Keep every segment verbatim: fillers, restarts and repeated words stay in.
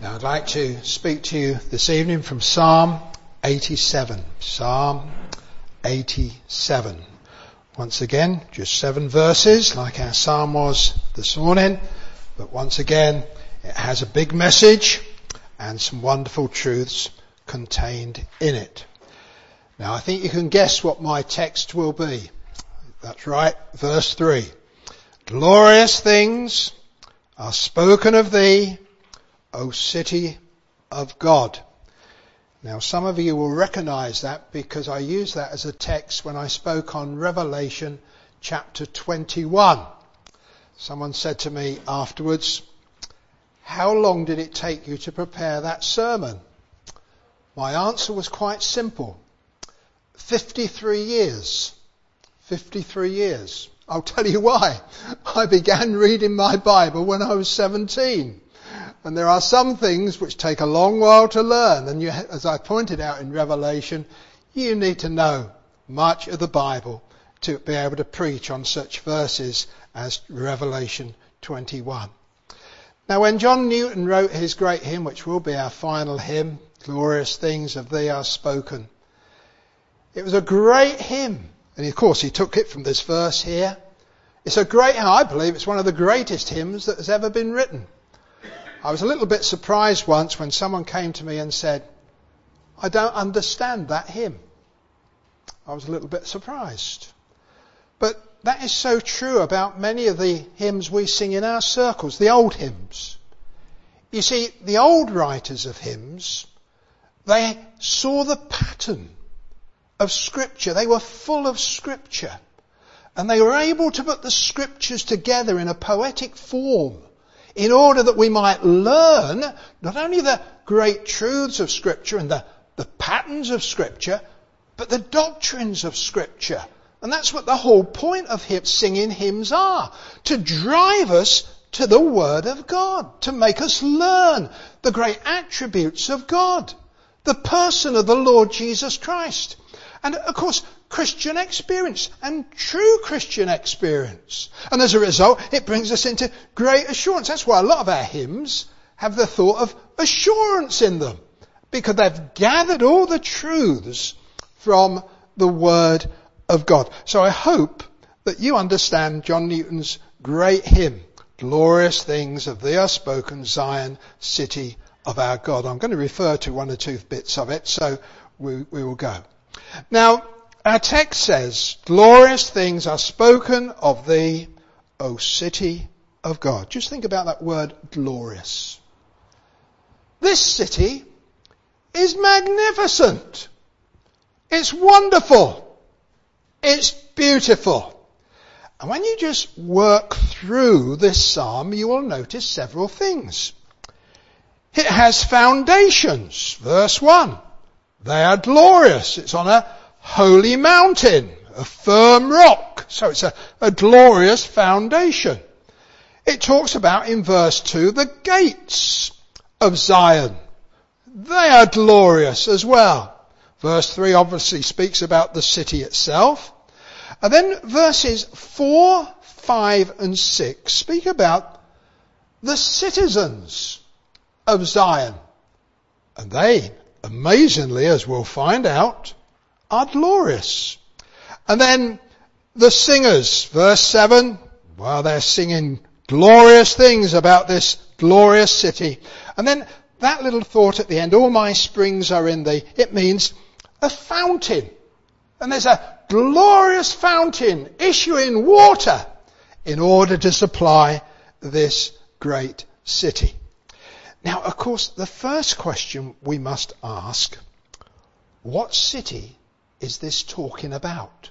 Now I'd like to speak to you this evening from Psalm eighty-seven. Psalm eighty-seven. Once again, just seven verses like our psalm was this morning, but once again it has a big message and some wonderful truths contained in it. Now I think you can guess what my text will be. That's right, verse three. Glorious things are spoken of thee, O city of God. Now some of you will recognise that because I used that as a text when I spoke on Revelation chapter twenty-one. Someone said to me afterwards, how long did it take you to prepare that sermon? My answer was quite simple. fifty-three years. fifty-three years. I'll tell you why. I began reading my Bible when I was seventeen. And there are some things which take a long while to learn. And you, as I pointed out in Revelation, you need to know much of the Bible to be able to preach on such verses as Revelation twenty-one. Now when John Newton wrote his great hymn, which will be our final hymn, Glorious Things of Thee Are Spoken, it was a great hymn. And of course he took it from this verse here. It's a great hymn. I believe it's one of the greatest hymns that has ever been written. I was a little bit surprised once when someone came to me and said, I don't understand that hymn. I was a little bit surprised. But that is so true about many of the hymns we sing in our circles, the old hymns. You see, the old writers of hymns, they saw the pattern of Scripture. They were full of Scripture. And they were able to put the Scriptures together in a poetic form in order that we might learn not only the great truths of Scripture and the, the patterns of Scripture, but the doctrines of Scripture. And that's what the whole point of hymn, singing hymns are. To drive us to the Word of God. To make us learn the great attributes of God. The person of the Lord Jesus Christ. And of course, Christian experience and true Christian experience. And as a result, it brings us into great assurance. That's why a lot of our hymns have the thought of assurance in them. Because they've gathered all the truths from the Word of God. So I hope that you understand John Newton's great hymn, Glorious Things of Thee Are Spoken, Zion, City of Our God. I'm going to refer to one or two bits of it, so we, we will go. Now, our text says, glorious things are spoken of thee, O city of God. Just think about that word glorious. This city is magnificent. It's wonderful. It's beautiful. And when you just work through this psalm, you will notice several things. It has foundations. Verse one. They are glorious. It's on a holy mountain, a firm rock. So it's a, a glorious foundation. It talks about in verse two the gates of Zion. They are glorious as well. Verse three obviously speaks about the city itself. And then verses four, five and six speak about the citizens of Zion. And they, amazingly, as we'll find out, are glorious. And then the singers, verse seven, well, they're singing glorious things about this glorious city. And then that little thought at the end, all my springs are in thee, it means a fountain. And there's a glorious fountain issuing water in order to supply this great city. Now, of course, the first question we must ask, what city is this talking about?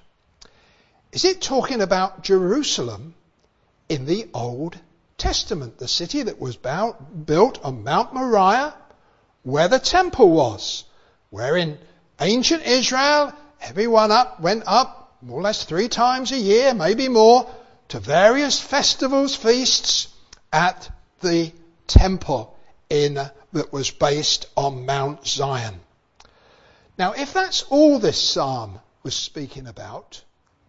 Is it talking about Jerusalem in the Old Testament, the city that was built on Mount Moriah, where the temple was, where in ancient Israel everyone up went up more or less three times a year, maybe more, to various festivals, feasts at the temple in that was based on Mount Zion. Now, if that's all this psalm was speaking about,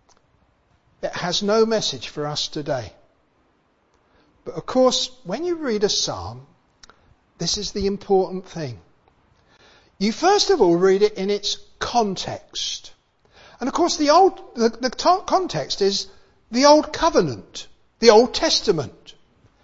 it has no message for us today. But of course, when you read a psalm, this is the important thing. You first of all read it in its context. And of course the old, the, the to- context is the Old Covenant, the Old Testament.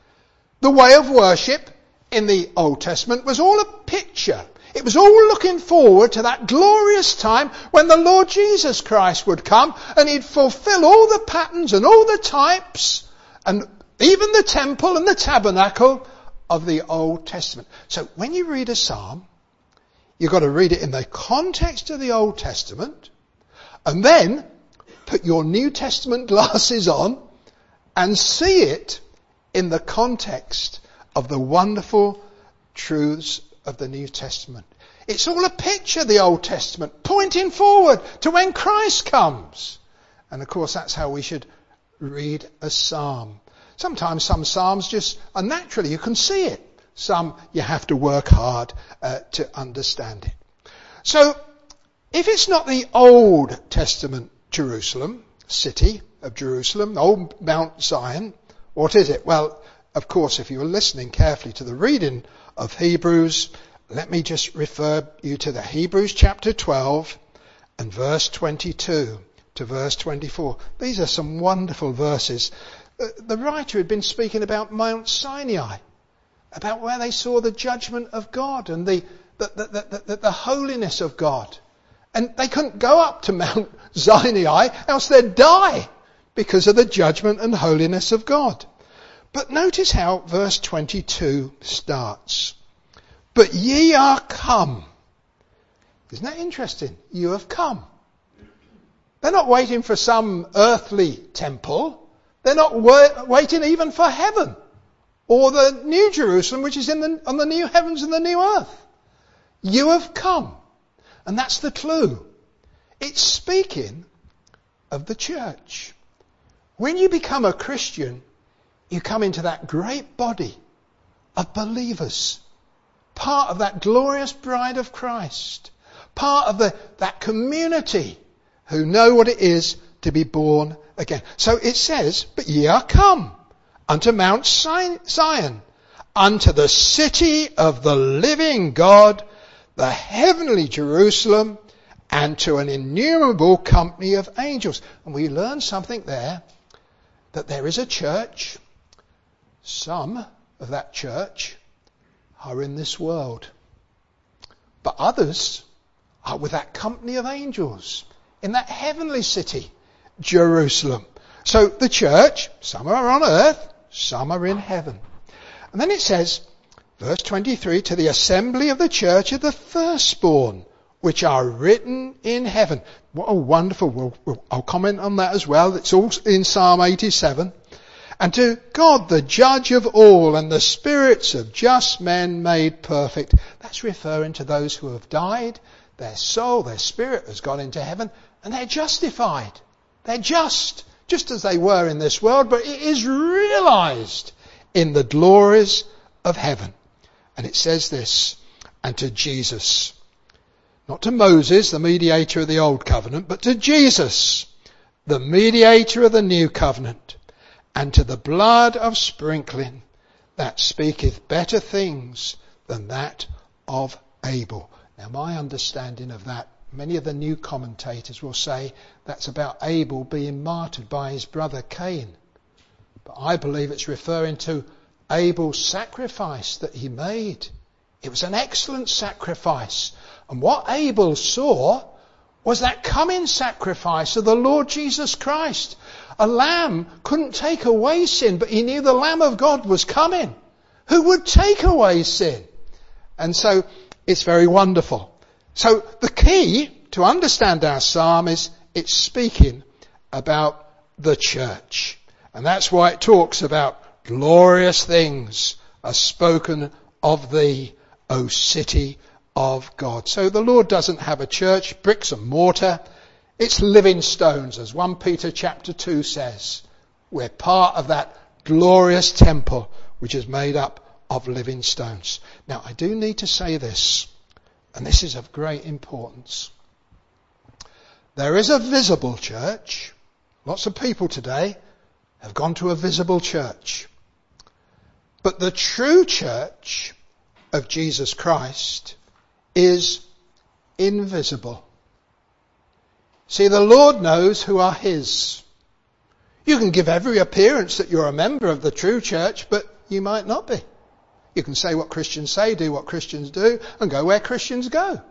The way of worship in the Old Testament was all a picture. It was all looking forward to that glorious time when the Lord Jesus Christ would come and he'd fulfill all the patterns and all the types and even the temple and the tabernacle of the Old Testament. So when you read a psalm, you've got to read it in the context of the Old Testament and then put your New Testament glasses on and see it in the context of the wonderful truths of the New Testament. It's all a picture, the Old Testament, pointing forward to when Christ comes. And of course that's how we should read a psalm. Sometimes some psalms just are naturally, you can see it. Some you have to work hard uh, to understand it. So if it's not the Old Testament Jerusalem, city of Jerusalem, old Mount Zion, what is it? Well, of course, if you were listening carefully to the reading of Hebrews, let me just refer you to the Hebrews chapter twelve and verse twenty-two to verse twenty-four. These are some wonderful verses. The writer had been speaking about Mount Sinai, about where they saw the judgment of God and the, the, the, the, the, the holiness of God. And they couldn't go up to Mount Sinai, else they'd die because of the judgment and holiness of God. But notice how verse twenty-two starts. But ye are come. Isn't that interesting? You have come. They're not waiting for some earthly temple. They're not wa- waiting even for heaven or the new Jerusalem, which is in the, on the new heavens and the new earth. You have come. And that's the clue. It's speaking of the church. When you become a Christian, you come into that great body of believers, part of that glorious bride of Christ, part of the, that community who know what it is to be born again. So it says, but ye are come unto Mount Zion, unto the city of the living God, the heavenly Jerusalem, and to an innumerable company of angels. And we learn something there, that there is a church. Some of that church are in this world, but others are with that company of angels in that heavenly city, Jerusalem. So the church, some are on earth, some are in heaven. And then it says, verse twenty-three, to the assembly of the church of the firstborn, which are written in heaven. What a wonderful, we'll, we'll, I'll comment on that as well. It's all in Psalm eighty-seven. And to God, the judge of all, and the spirits of just men made perfect. That's referring to those who have died. Their soul, their spirit has gone into heaven, and they're justified. They're just, just as they were in this world, but it is realized in the glories of heaven. And it says this, and to Jesus, not to Moses, the mediator of the old covenant, but to Jesus, the mediator of the new covenant, and to the blood of sprinkling that speaketh better things than that of Abel. Now my understanding of that, many of the new commentators will say that's about Abel being martyred by his brother Cain. But I believe it's referring to Abel's sacrifice that he made. It was an excellent sacrifice. And what Abel saw was that coming sacrifice of the Lord Jesus Christ. A lamb couldn't take away sin, but he knew the Lamb of God was coming, who would take away sin. And so it's very wonderful. So the key to understand our psalm is it's speaking about the church. And that's why it talks about glorious things are spoken of thee, O city of God. So the Lord doesn't have a church, bricks and mortar. It's living stones, as First Peter chapter two says. We're part of that glorious temple which is made up of living stones. Now I do need to say this, and this is of great importance. There is a visible church. Lots of people today have gone to a visible church. But the true church of Jesus Christ is invisible. See, the Lord knows who are his. You can give every appearance that you're a member of the true church, but you might not be. You can say what Christians say, do what Christians do, and go where Christians go.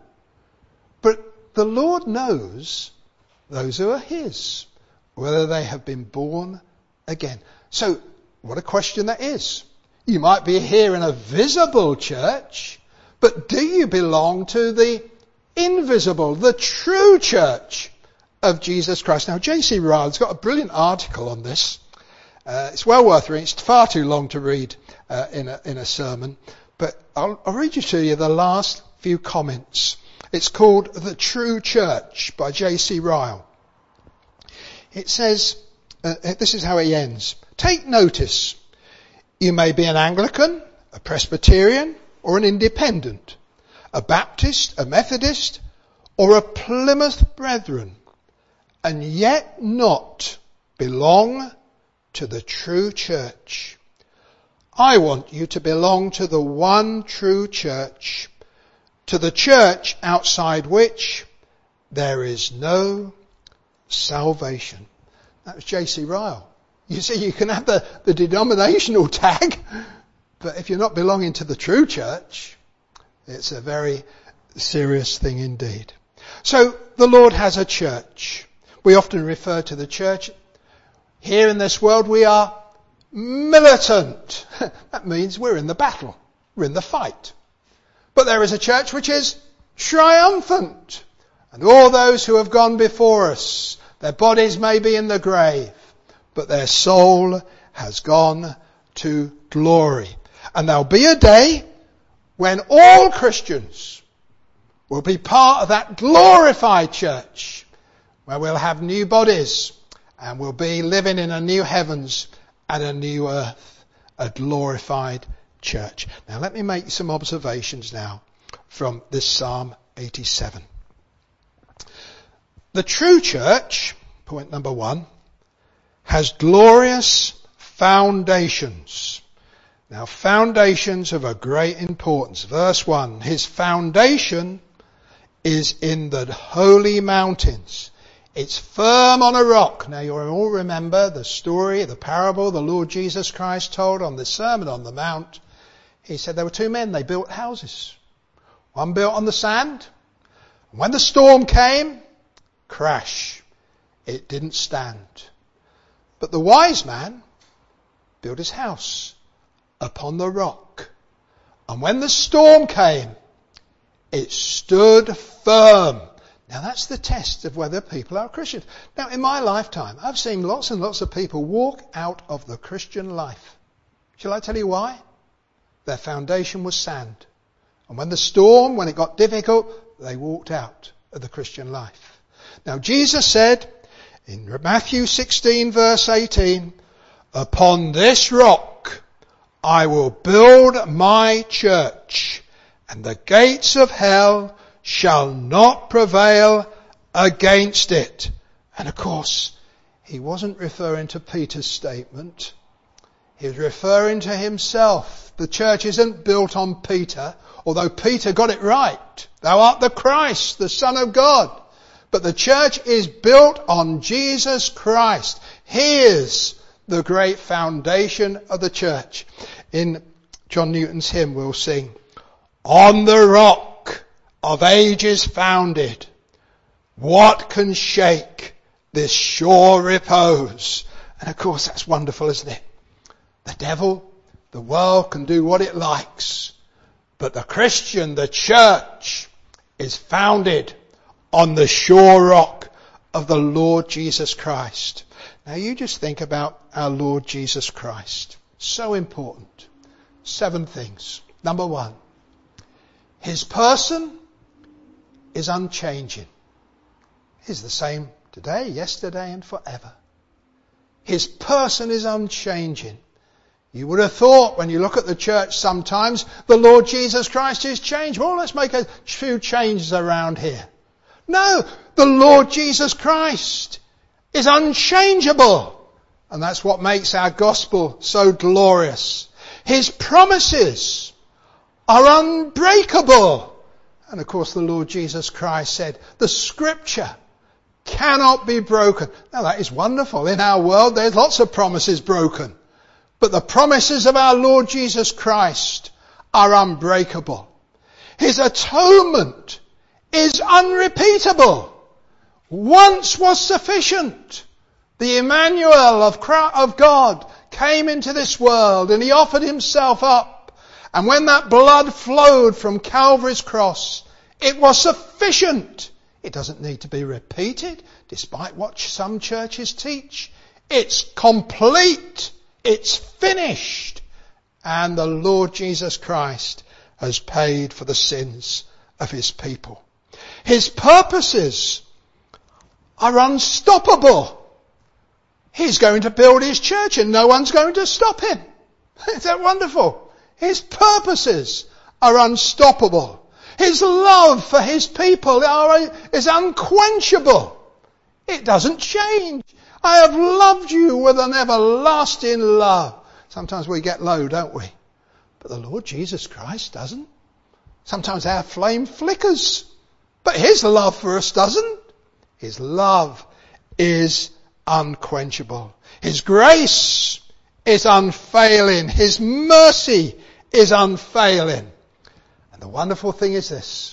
But the Lord knows those who are his, whether they have been born again. So, what a question that is. You might be here in a visible church, but do you belong to the invisible, the true church of Jesus Christ? Now, J C Ryle's got a brilliant article on this. Uh, it's well worth reading. It's far too long to read uh, in a in a sermon, but I'll, I'll read you to you the last few comments. It's called The True Church by J C Ryle. It says, uh, this is how it ends. Take notice. You may be an Anglican, a Presbyterian, or an Independent, a Baptist, a Methodist, or a Plymouth Brethren, and yet not belong to the true church. I want you to belong to the one true church, to the church outside which there is no salvation. That was J C Ryle. You see, you can have the, the denominational tag, but if you're not belonging to the true church, it's a very serious thing indeed. So the Lord has a church. We often refer to the church. Here in this world we are militant. That means we're in the battle. We're in the fight. But there is a church which is triumphant. And all those who have gone before us, their bodies may be in the grave, but their soul has gone to glory. And there'll be a day when all Christians will be part of that glorified church, where we'll have new bodies and we'll be living in a new heavens and a new earth, a glorified church. Now let me make some observations now from this Psalm eighty-seven. The true church, point number one, has glorious foundations. Now, foundations of a great importance. Verse one, his foundation is in the holy mountains. It's firm on a rock. Now, you all remember the story, the parable the Lord Jesus Christ told on the Sermon on the Mount. He said there were two men, they built houses. One built on the sand. When the storm came, crash. It didn't stand. But the wise man built his house upon the rock. And when the storm came, it stood firm. Now that's the test of whether people are Christians. Now in my lifetime, I've seen lots and lots of people walk out of the Christian life. Shall I tell you why? Their foundation was sand. And when the storm, when it got difficult, they walked out of the Christian life. Now Jesus said in Matthew sixteen verse eighteen, upon this rock I will build my church, and the gates of hell shall not prevail against it. And of course, he wasn't referring to Peter's statement. He was referring to himself. The church isn't built on Peter, although Peter got it right. Thou art the Christ, the Son of God. But the church is built on Jesus Christ. He is the great foundation of the church. In John Newton's hymn we'll sing, on the rock of ages founded, what can shake this sure repose? And of course that's wonderful, isn't it? The devil, the world can do what it likes, but the Christian, the church, is founded on the sure rock of the Lord Jesus Christ. Now you just think about our Lord Jesus Christ. So important. Seven things. Number one, his person is unchanging. He's the same today, yesterday and forever. His person is unchanging. You would have thought when you look at the church sometimes, the Lord Jesus Christ is changed. Well, let's make a few changes around here. No, the Lord Jesus Christ is unchangeable. And that's what makes our gospel so glorious. His promises are unbreakable. And of course the Lord Jesus Christ said, the scripture cannot be broken. Now that is wonderful. In our world there's lots of promises broken. But the promises of our Lord Jesus Christ are unbreakable. His atonement is unrepeatable. Once was sufficient. The Emmanuel of God came into this world and he offered himself up. And when that blood flowed from Calvary's cross, it was sufficient. It doesn't need to be repeated, despite what some churches teach. It's complete. It's finished. And the Lord Jesus Christ has paid for the sins of his people. His purposes are unstoppable. He's going to build his church and no one's going to stop him. Isn't that wonderful? His purposes are unstoppable. His love for his people are, is unquenchable. It doesn't change. I have loved you with an everlasting love. Sometimes we get low, don't we? But the Lord Jesus Christ doesn't. Sometimes our flame flickers. But his love for us doesn't. His love is unquenchable. His grace is unfailing. His mercy is unfailing. And the wonderful thing is this.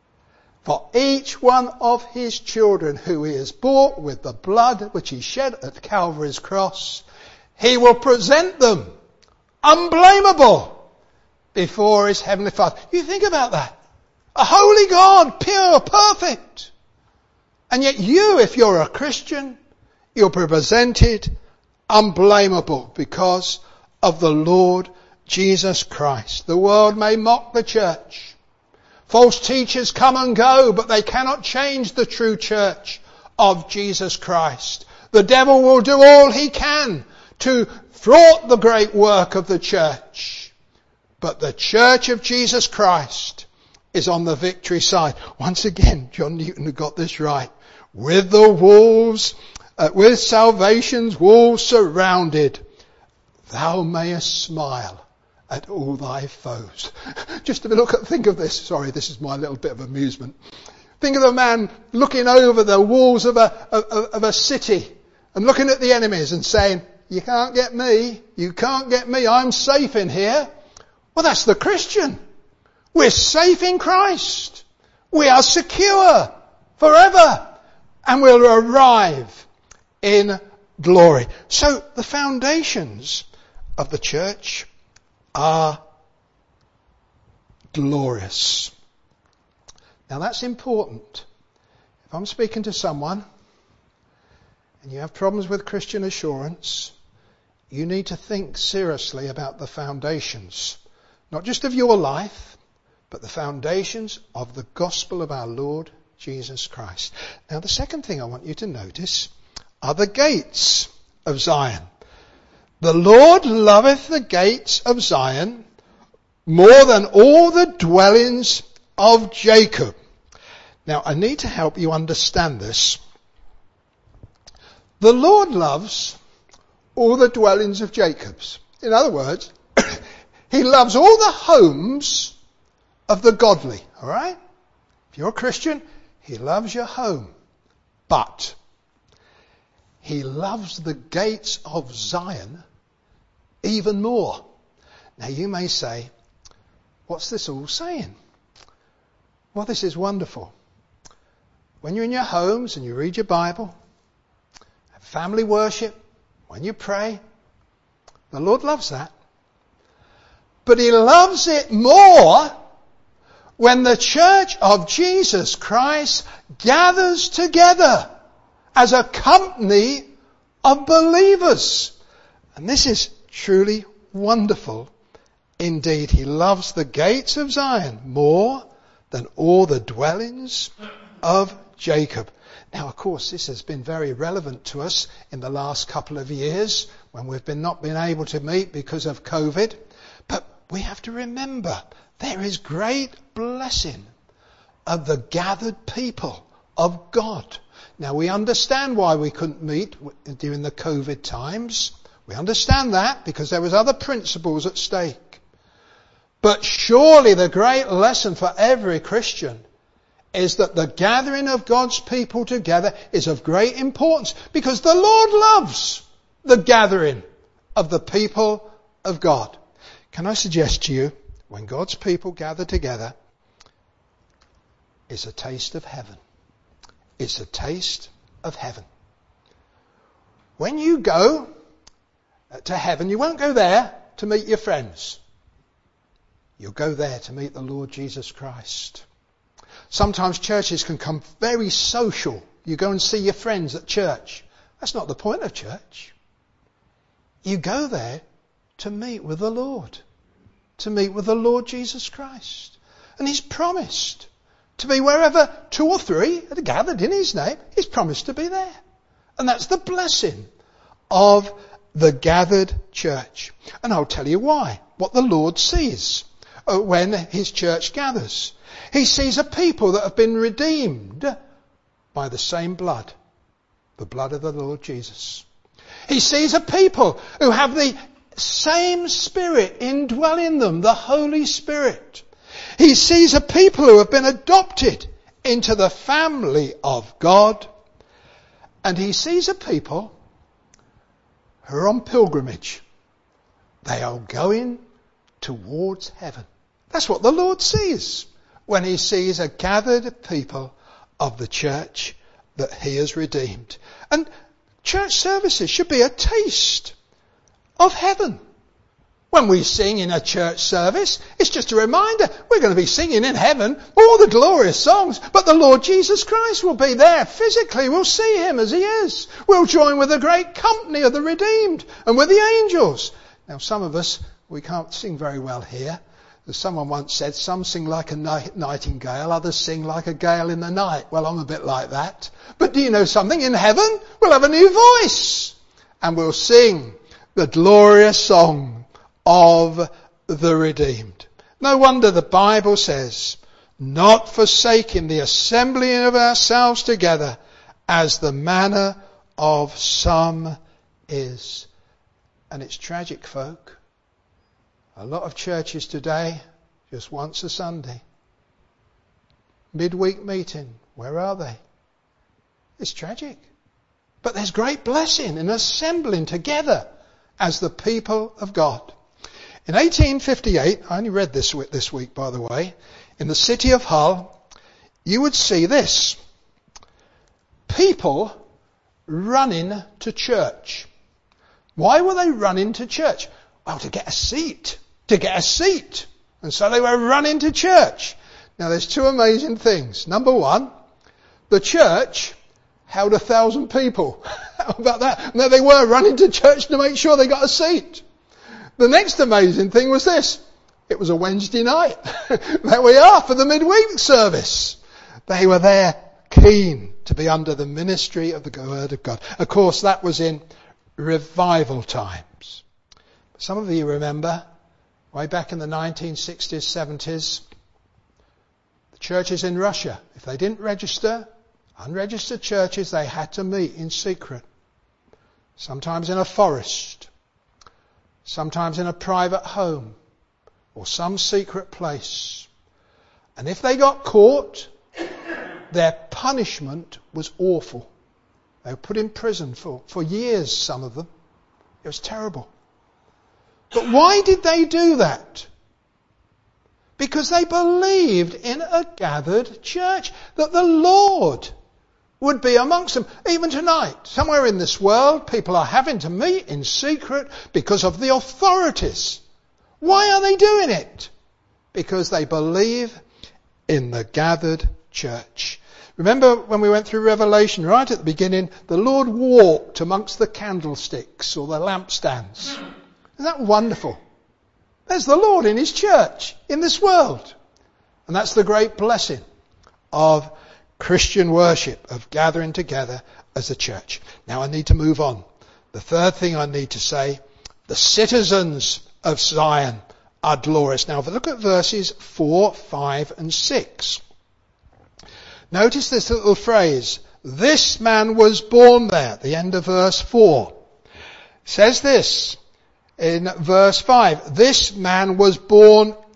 For each one of his children who he has bought with the blood which he shed at Calvary's cross, he will present them unblameable before his heavenly Father. You think about that. A holy God, pure, perfect. And yet you, if you're a Christian, you'll be presented unblameable because of the Lord Jesus Christ. The world may mock the church. False teachers come and go, but they cannot change the true church of Jesus Christ. The devil will do all he can to thwart the great work of the church. But the church of Jesus Christ is on the victory side. Once again, John Newton had got this right. With the walls, uh, with salvation's walls surrounded, thou mayest smile at all thy foes. Just to look at, think of this. Sorry, this is my little bit of amusement. Think of a man looking over the walls of a, of, of a city and looking at the enemies and saying, you can't get me. You can't get me. I'm safe in here. Well, that's the Christian. We're safe in Christ. We are secure forever. And we'll arrive in glory. So the foundations of the church are glorious. Now that's important. If I'm speaking to someone and you have problems with Christian assurance, you need to think seriously about the foundations, not just of your life, but the foundations of the gospel of our Lord Jesus Christ. Now the second thing I want you to notice are the gates of Zion. The Lord loveth the gates of Zion more than all the dwellings of Jacob. Now I need to help you understand this. The Lord loves all the dwellings of Jacob's. In other words, he loves all the homes of the godly. All right? If you're a Christian, he loves your home. But he loves the gates of Zion even more. Now you may say, what's this all saying? Well, this is wonderful. When you're in your homes and you read your Bible, have family worship, when you pray, the Lord loves that. But he loves it more when the church of Jesus Christ gathers together as a company of believers. And this is truly wonderful indeed. He loves the gates of Zion more than all the dwellings of Jacob. Now, of course, this has been very relevant to us in the last couple of years when we've been not been able to meet because of COVID. But we have to remember there is great blessing of the gathered people of God. Now, we understand why we couldn't meet during the COVID times. We understand that because there was other principles at stake. But surely the great lesson for every Christian is that the gathering of God's people together is of great importance, because the Lord loves the gathering of the people of God. Can I suggest to you, when God's people gather together, it's a taste of heaven. It's a taste of heaven. When you go to heaven, you won't go there to meet your friends. You'll go there to meet the Lord Jesus Christ. Sometimes churches can come very social. You go and see your friends at church. That's not the point of church. You go there to meet with the Lord. To meet with the Lord Jesus Christ. And He's promised to be wherever two or three are gathered in His name. He's promised to be there. And that's the blessing of the gathered church. And I'll tell you why. What the Lord sees when His church gathers. He sees a people that have been redeemed by the same blood. The blood of the Lord Jesus. He sees a people who have the same Spirit indwelling them, the Holy Spirit. He sees a people who have been adopted into the family of God. And He sees a people who are on pilgrimage. They are going towards heaven. That's what the Lord sees when He sees a gathered people of the church that He has redeemed. And church services should be a taste of heaven. When we sing in a church service, it's just a reminder we're going to be singing in heaven all the glorious songs, but the Lord Jesus Christ will be there physically. We'll see Him as He is. We'll join with the great company of the redeemed and with the angels. Now, some of us, we can't sing very well here. As someone once said, some sing like a nightingale, others sing like a gale in the night. Well, I'm a bit like that. But do you know something? In heaven, we'll have a new voice. And we'll sing the glorious song of the redeemed. No wonder the Bible says, not forsaking the assembling of ourselves together, as the manner of some is. And it's tragic, folk. A lot of churches today, just once a Sunday. Midweek meeting, where are they? It's tragic. But there's great blessing in assembling together as the people of God. In eighteen fifty-eight, I only read this this week, by the way, in the city of Hull, you would see this. People running to church. Why were they running to church? Well, to get a seat. To get a seat. And so they were running to church. Now there's two amazing things. Number one, the church held a thousand people. How about that? Now they were running to church to make sure they got a seat. The next amazing thing was this. It was a Wednesday night. There we are for the midweek service. They were there keen to be under the ministry of the Word of God. Of course, that was in revival times. Some of you remember, way back in the nineteen sixties, seventies, the churches in Russia, if they didn't register, unregistered churches, they had to meet in secret. Sometimes in a forest, sometimes in a private home, or some secret place. And if they got caught, their punishment was awful. They were put in prison for, for years, some of them. It was terrible. But why did they do that? Because they believed in a gathered church, that the Lord would be amongst them. Even tonight, somewhere in this world, people are having to meet in secret because of the authorities. Why are they doing it? Because they believe in the gathered church. Remember when we went through Revelation, right at the beginning, the Lord walked amongst the candlesticks or the lampstands. Isn't that wonderful? There's the Lord in His church, in this world. And that's the great blessing of Christian worship, of gathering together as a church. Now I need to move on. The third thing I need to say, the citizens of Zion are glorious. Now look at verses four, five and six. Notice this little phrase, this man was born there, at the end of verse four. It says this in verse five, this man was born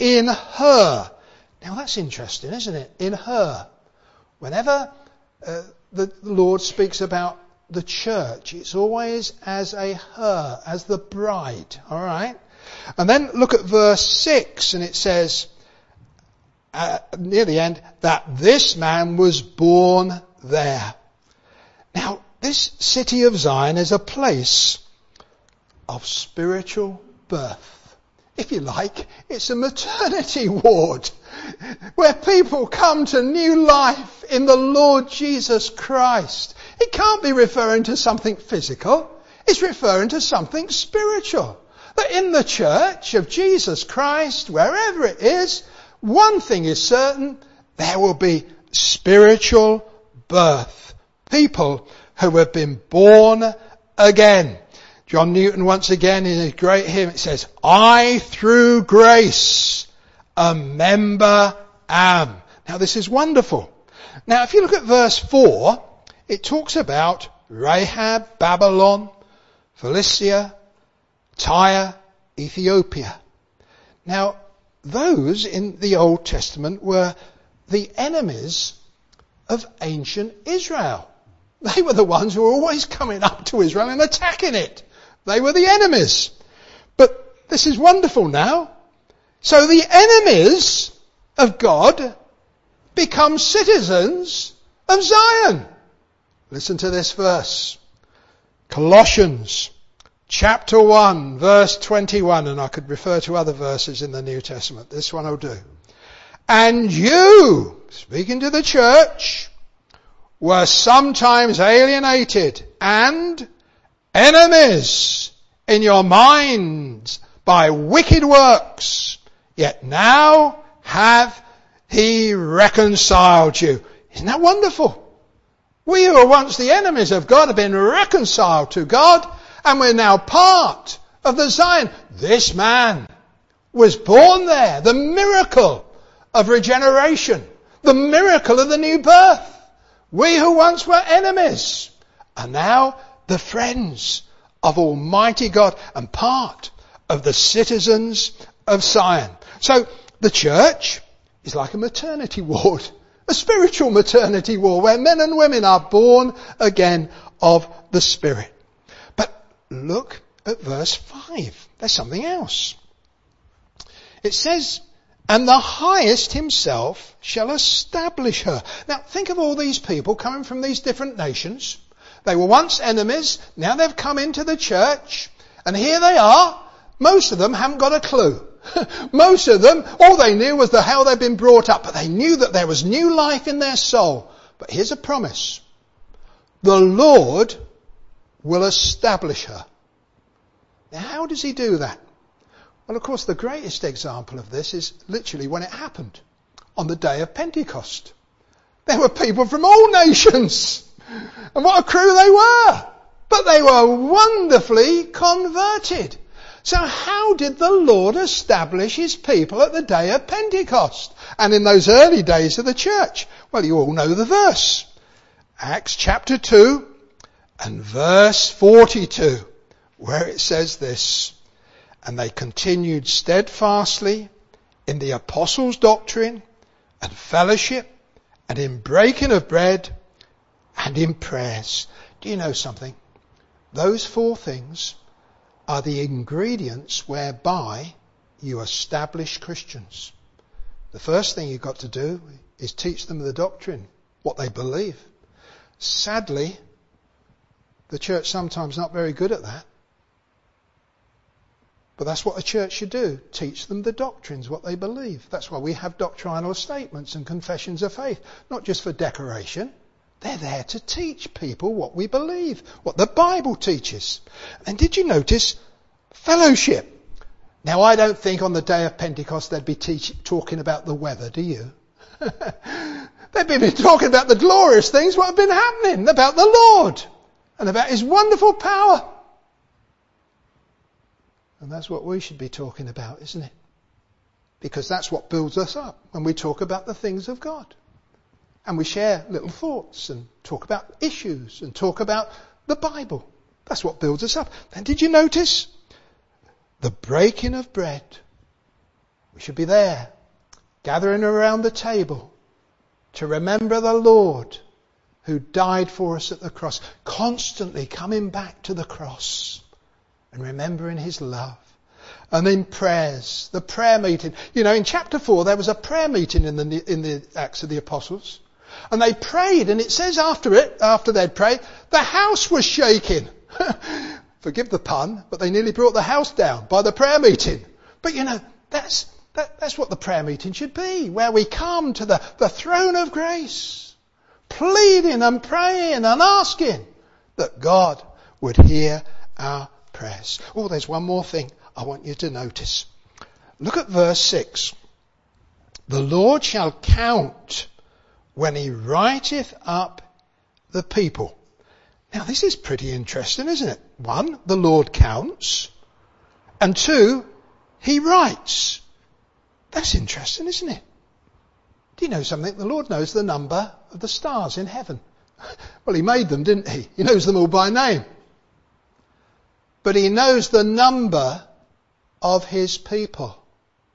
in her. Now that's interesting, isn't it? In her. Whenever uh, the Lord speaks about the church, it's always as a her, as the bride. All right? And then look at verse six, and it says, uh, near the end, that this man was born there. Now, this city of Zion is a place of spiritual birth. If you like, it's a maternity ward where people come to new life in the Lord Jesus Christ. It can't be referring to something physical. It's referring to something spiritual. That in the church of Jesus Christ, wherever it is, one thing is certain, there will be spiritual birth. People who have been born again. John Newton once again in his great hymn, it says, I through grace a member am. Now this is wonderful. Now if you look at verse four, it talks about Rahab, Babylon, Philistia, Tyre, Ethiopia. Now those in the Old Testament were the enemies of ancient Israel. They were the ones who were always coming up to Israel and attacking it. They were the enemies. But this is wonderful now. So the enemies of God become citizens of Zion. Listen to this verse. Colossians chapter one, verse twenty-one. And I could refer to other verses in the New Testament. This one will do. And you, speaking to the church, were sometimes alienated and enemies in your minds by wicked works, yet now hath he reconciled you. Isn't that wonderful? We who were once the enemies of God have been reconciled to God, and we're now part of the Zion. This man was born there, the miracle of regeneration, the miracle of the new birth. We who once were enemies are now the friends of Almighty God and part of the citizens of Zion. So the church is like a maternity ward, a spiritual maternity ward where men and women are born again of the Spirit. But look at verse five. There's something else. It says, and the highest himself shall establish her. Now think of all these people coming from these different nations. They were once enemies, now they've come into the church, and here they are. Most of them haven't got a clue. Most of them, all they knew was the how they'd been brought up, but they knew that there was new life in their soul. But here's a promise. The Lord will establish her. Now how does he do that? Well, of course, the greatest example of this is literally when it happened, on the day of Pentecost. There were people from all nations. And what a crew they were. But they were wonderfully converted. So how did the Lord establish his people at the day of Pentecost and in those early days of the church? Well, you all know the verse. Acts chapter two and verse forty-two, where it says this, and they continued steadfastly in the apostles' doctrine and fellowship and in breaking of bread and in prayers. Do you know something? Those four things are the ingredients whereby you establish Christians. The first thing you've got to do is teach them the doctrine, what they believe. Sadly, the church sometimes not very good at that. But that's what a church should do. Teach them the doctrines, what they believe. That's why we have doctrinal statements and confessions of faith. Not just for decoration. They're there to teach people what we believe, what the Bible teaches. And did you notice fellowship? Now I don't think on the day of Pentecost they'd be teach, talking about the weather, do you? They'd be talking about the glorious things what have been happening, about the Lord and about his wonderful power. And that's what we should be talking about, isn't it? Because that's what builds us up when we talk about the things of God. And we share little thoughts and talk about issues and talk about the Bible. That's what builds us up. And did you notice? The breaking of bread We should be there, gathering around the table to remember the Lord who died for us at the cross, constantly coming back to the cross and remembering his love. And then prayers, the prayer meeting. You know, in chapter four, there was a prayer meeting in the, in the Acts of the Apostles. And they prayed, and it says after it, after they'd prayed, the house was shaking. Forgive the pun, but they nearly brought the house down by the prayer meeting. But you know, that's, that, that's what the prayer meeting should be, where we come to the, the throne of grace, pleading and praying and asking that God would hear our prayers. Oh, there's one more thing I want you to notice. Look at verse six. The Lord shall count when he writeth up the people. Now this is pretty interesting, isn't it? One, the Lord counts. And two, he writes. That's interesting, isn't it? Do you know something? The Lord knows the number of the stars in heaven. Well, he made them, didn't he? He knows them all by name. But he knows the number of his people.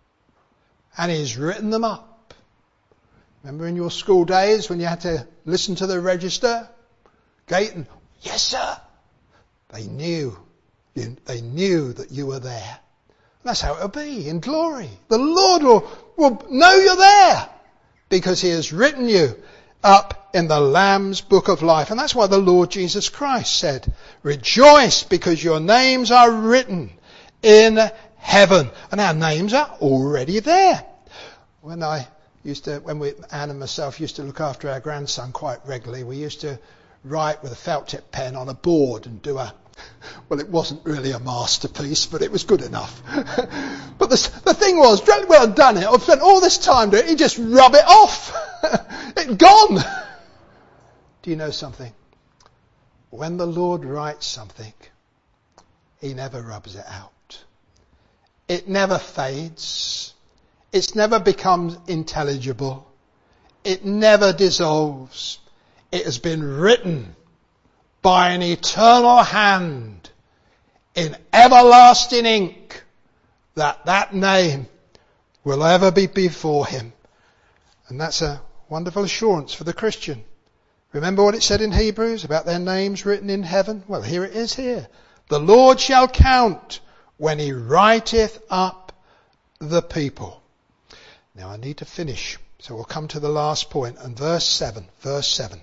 And he's written them up. Remember in your school days when you had to listen to the register? Gate and, yes sir. They knew. They knew that you were there. That's how it'll be in glory. The Lord will, will know you're there because he has written you up in the Lamb's book of life. And that's why the Lord Jesus Christ said, rejoice because your names are written in heaven. And our names are already there. When I used to, when we, Anne and myself used to look after our grandson quite regularly, we used to write with a felt tip pen on a board and do a, well, it wasn't really a masterpiece, but it was good enough. But the, the thing was, well, I'd done it. I've spent all this time doing it. You just rub it off. It's gone. Do you know something? When the Lord writes something, he never rubs it out. It never fades. It never becomes intelligible. It never dissolves. It has been written by an eternal hand in everlasting ink that that name will ever be before him. And that's a wonderful assurance for the Christian. Remember what it said in Hebrews about their names written in heaven? Well, here it is here. The Lord shall count when he writeth up the people. Now I need to finish. So we'll come to the last point. And verse seven, verse seven.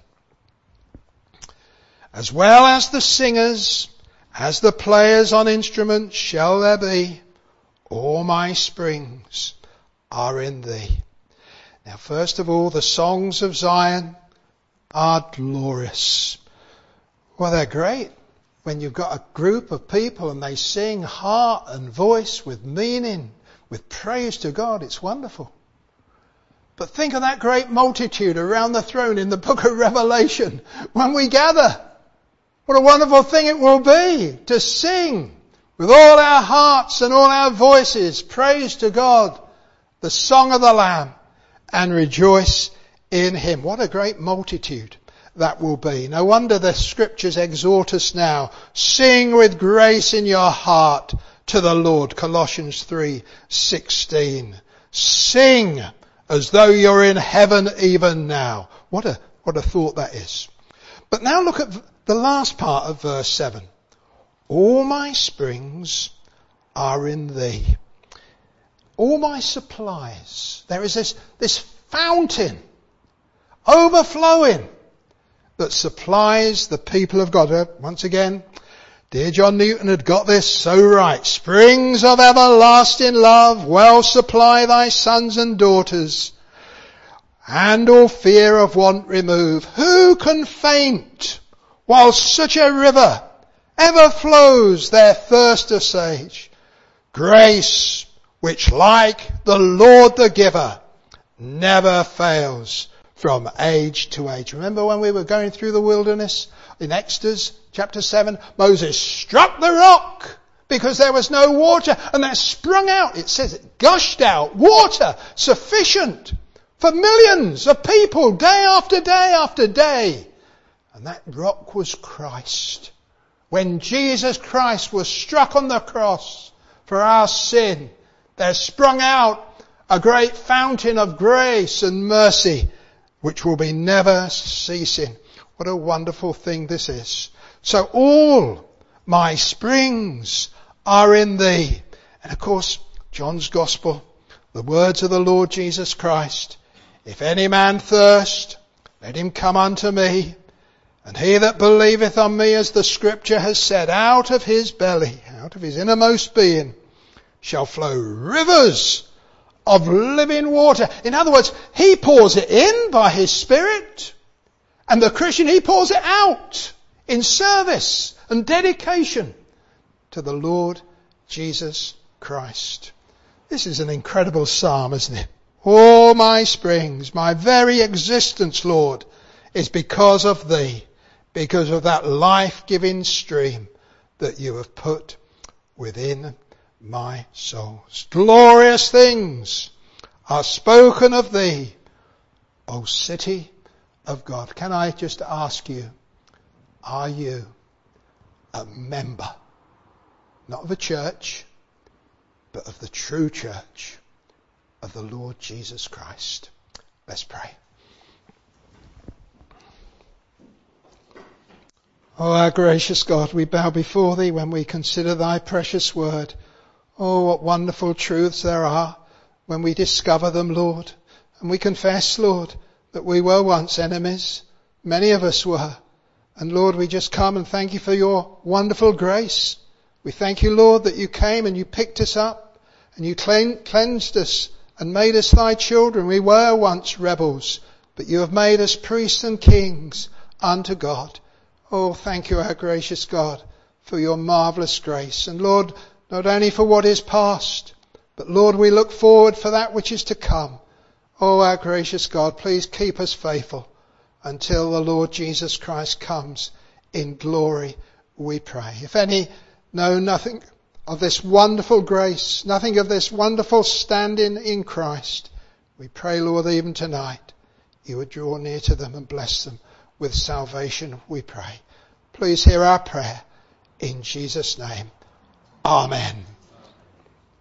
As well as the singers, as the players on instruments shall there be, all my springs are in thee. Now first of all, the songs of Zion are glorious. Well, they're great when you've got a group of people and they sing heart and voice with meaning, with praise to God. It's wonderful. But think of that great multitude around the throne in the book of Revelation when we gather. What a wonderful thing it will be to sing with all our hearts and all our voices, praise to God, the song of the Lamb, and rejoice in him. What a great multitude that will be. No wonder the scriptures exhort us now. Sing with grace in your heart to the Lord. Colossians three sixteen. Sing as though you're in heaven even now. What a, what a thought that is. But now look at the last part of verse seven. All my springs are in thee. All my supplies. There is this, this fountain overflowing that supplies the people of God. Once again, dear John Newton had got this so right. Springs of everlasting love, well supply thy sons and daughters, and all fear of want remove. Who can faint while such a river ever flows their thirst assuage? Grace, which like the Lord the giver, never fails from age to age. Remember when we were going through the wilderness in Exodus chapter seven, Moses struck the rock because there was no water, and that sprung out. It says it gushed out water sufficient for millions of people day after day after day. And that rock was Christ. When Jesus Christ was struck on the cross for our sin, there sprung out a great fountain of grace and mercy, which will be never ceasing. What a wonderful thing this is. So all my springs are in thee. And of course, John's Gospel, the words of the Lord Jesus Christ. If any man thirst, let him come unto me. And he that believeth on me, as the scripture has said, out of his belly, out of his innermost being, shall flow rivers of living water. In other words, he pours it in by his Spirit. And the Christian, he pours it out in service and dedication to the Lord Jesus Christ. This is an incredible psalm, isn't it? All my springs, my very existence, Lord, is because of thee, because of that life-giving stream that you have put within my soul. Glorious things are spoken of thee, O city of God. Can I just ask you, are you a member, not of a church, but of the true church of the Lord Jesus Christ? Let's pray. Oh, our gracious God, we bow before thee when we consider thy precious word. Oh, what wonderful truths there are when we discover them, Lord. And we confess, Lord, that we were once enemies. Many of us were. And Lord, we just come and thank you for your wonderful grace. We thank you, Lord, that you came and you picked us up and you cleansed us and made us thy children. We were once rebels, but you have made us priests and kings unto God. Oh, thank you, our gracious God, for your marvellous grace. And Lord, not only for what is past, but Lord, we look forward for that which is to come. Oh, our gracious God, please keep us faithful until the Lord Jesus Christ comes in glory, we pray. If any know nothing of this wonderful grace, nothing of this wonderful standing in Christ, we pray, Lord, even tonight, you would draw near to them and bless them with salvation, we pray. Please hear our prayer in Jesus' name. Amen.